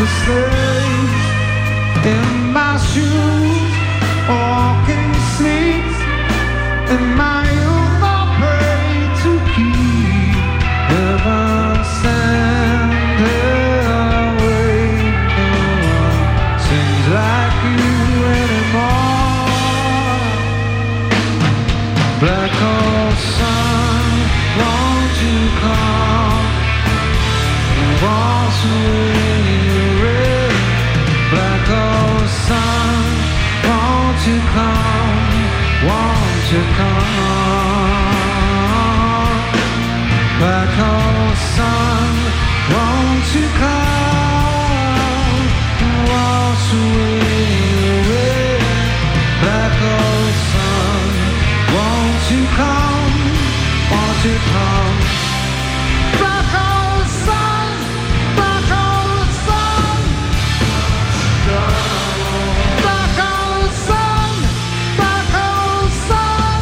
a slave in my shoes, walking sleeps in my youth. I pray to keep heaven send away. No one sings like you anymore. Black hole sun, won't you come and wash away the rain? Black hole sun, won't you come? Won't you come? Black hole sun, won't you come and wash away the rain? Black hole sun, won't you come? Won't you come? Black hole sun, black hole sun, black hole sun, black hole sun,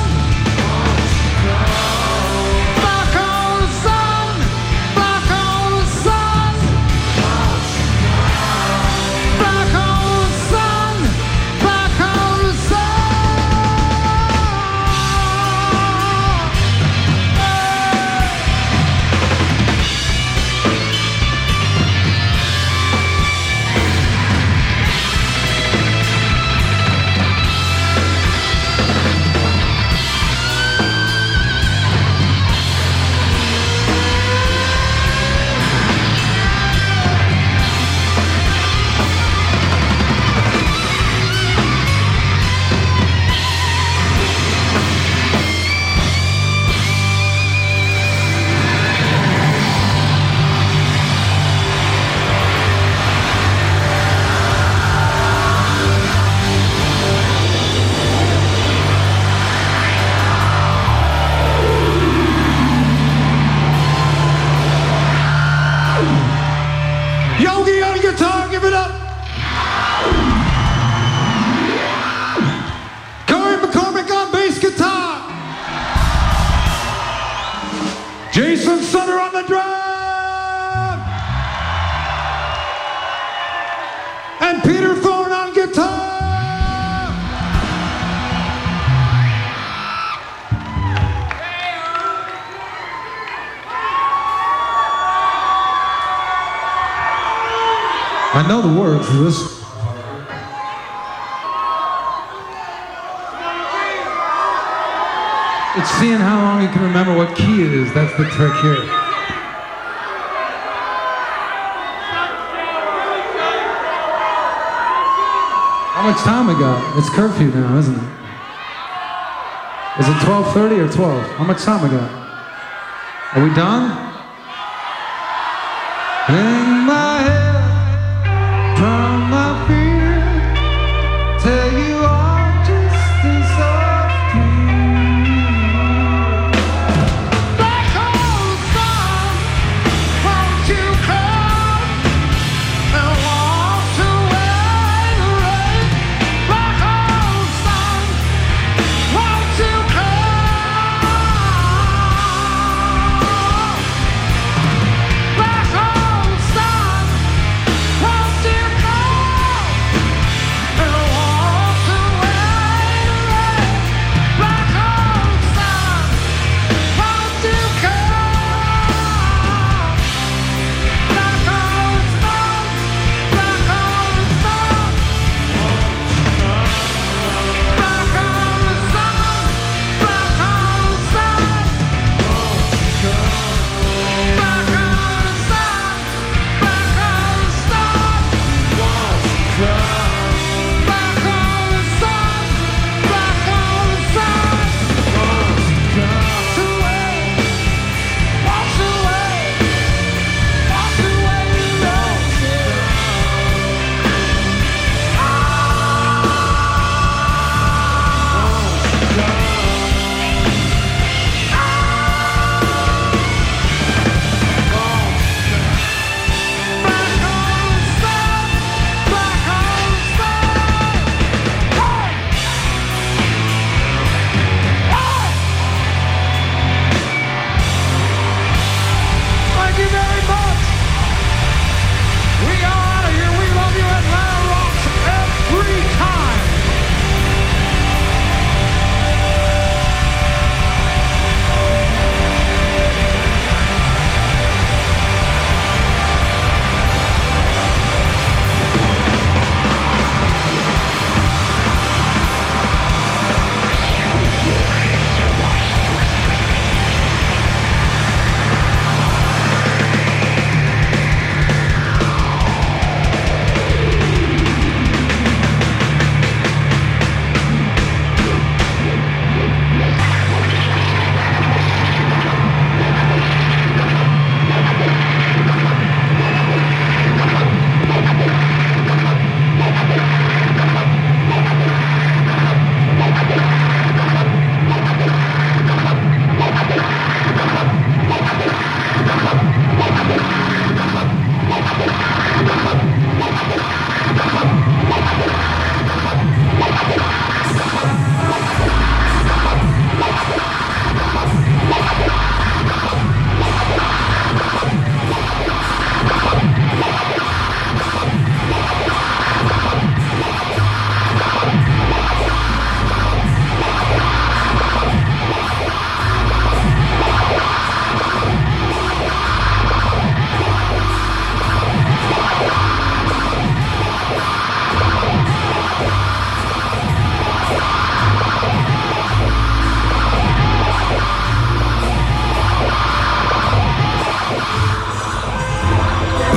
black hole sun, black hole sun, black hole sun, black hole Yogi on guitar, give it up. Corey McCormick on bass guitar. Jason Sutter on the drum. And Peter Thorne on guitar. I know the words to this. It's seeing how long you can remember what key it is. That's the trick here. How much time we got? It's curfew now, isn't it? Is it 12:30 or 12? How much time we got? Are we done? Hang my head from my fear, tell you I'm just a soft dream. Black hole sun, won't you come and wash away the rain? Black hole sun, won't you come? Black hole sun.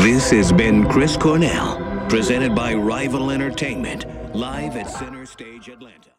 This has been Chris Cornell, presented by Rival Entertainment, live at Center Stage Atlanta.